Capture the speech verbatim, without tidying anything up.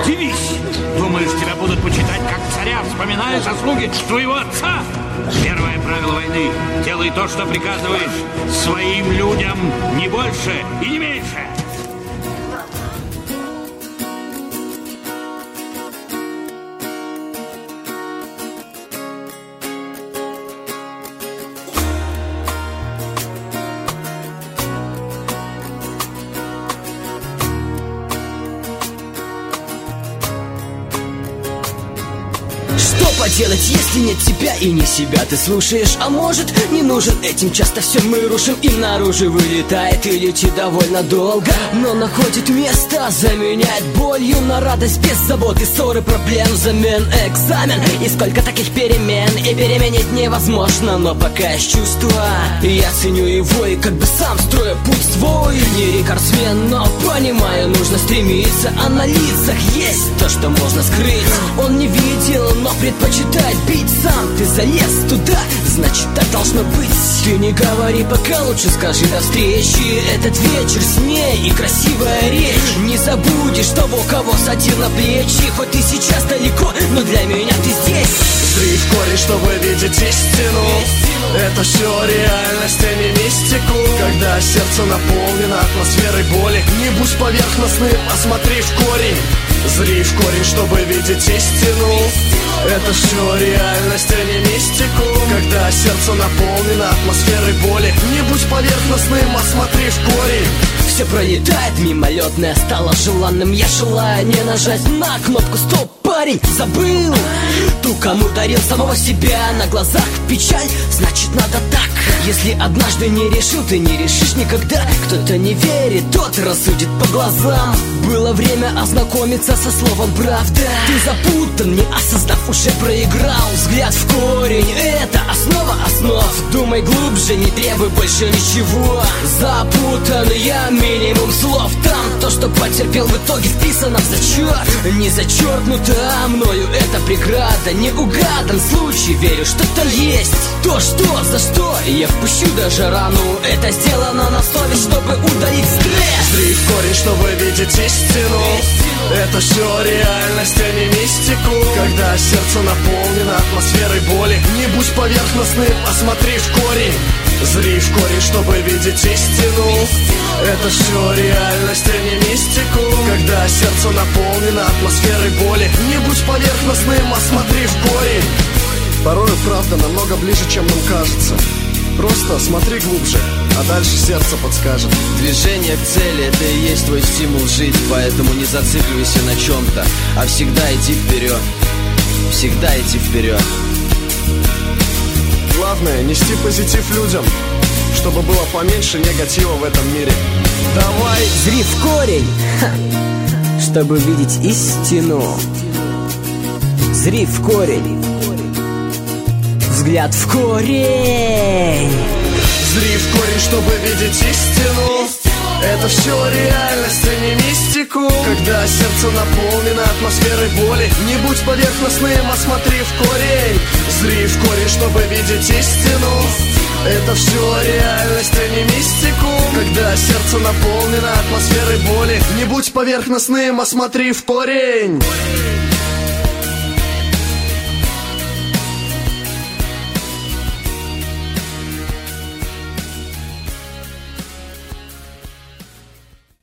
Дивись! Думаешь, тебя будут почитать как царя, вспоминая заслуги твоего отца? Первое правило войны — делай то, что приказываешь своим людям, не больше и не меньше. Делать, если нет тебя и не себя ты слушаешь. А может, не нужен этим, часто все мы рушим. И наружу вылетает и летит довольно долго, но находит место, заменяет болью на радость. Без заботы, ссоры, проблем, замен, экзамен. И сколько таких перемен, и переменить невозможно. Но пока есть чувства, я ценю его и как бы сам строю путь свой. Не рекордсмен, но понимаю, нужно стремиться. А на лицах есть то, что можно скрыть. Он не видел, но предпочитает бить сам. Ты залез туда, значит так должно быть. Ты не говори пока, лучше скажи до встречи. Этот вечер с ней и красивая речь. Не забудешь того, кого садил на плечи. Хоть ты сейчас далеко, но для меня ты здесь. Зри в корень, чтобы видеть истину. Это все реальность, а не мистику. Когда сердце наполнено атмосферой боли, не будь поверхностным, а смотри в корень. Зри в корень, чтобы видеть истину. Это все реальность, а не мистику. Когда сердце наполнено атмосферой боли, не будь поверхностным, а смотри в корень. Все пролетает, мимолетное стало желанным. Я желаю не нажать на кнопку стоп. Парень забыл ту, кому дарил самого себя. На глазах печаль, значит надо так. Если однажды не решил, ты не решишь никогда. Кто-то не верит, тот рассудит по глазам. Было время ознакомиться со словом правда. Ты запутан, не осознав, уже проиграл. Взгляд в корень, это основа основ. Думай глубже, не требуй больше ничего. Запутан я, минимум слов. Там то, что потерпел, в итоге вписано в зачет. Не зачеркнуто мною эта преграда. Не угадан случай, верю, что-то есть. То, что, за что я впущу даже рану. Это сделано на совесть, чтобы удалить стресс. Зри в корень, чтобы видеть истину. Это все реальность, а не мистику. Когда сердце наполнено атмосферой боли, не будь поверхностным, а смотри в корень. Зри в корень, чтобы видеть истину. Это все реальность, а не мистику. Когда сердце наполнено атмосферой боли, не будь поверхностным, а смотри в корень. Порой правда намного ближе, чем нам кажется. Просто смотри глубже, а дальше сердце подскажет. Движение к цели — это и есть твой стимул жить. Поэтому не зацикливайся на чем-то, а всегда иди вперед. Всегда идти вперед. Главное — нести позитив людям, чтобы было поменьше негатива в этом мире. Давай! Зри в корень, ха, чтобы видеть истину. Зри в корень. Взгляд в корень. Зри в корень, чтобы видеть истину. Это все реальность, а не мистику. Когда сердце наполнено атмосферой боли, не будь поверхностным, а смотри в корень. Зри в корень, чтобы видеть истину. Это все реальность, а не мистику. Когда сердце наполнено атмосферой боли, не будь поверхностным, а смотри в корень.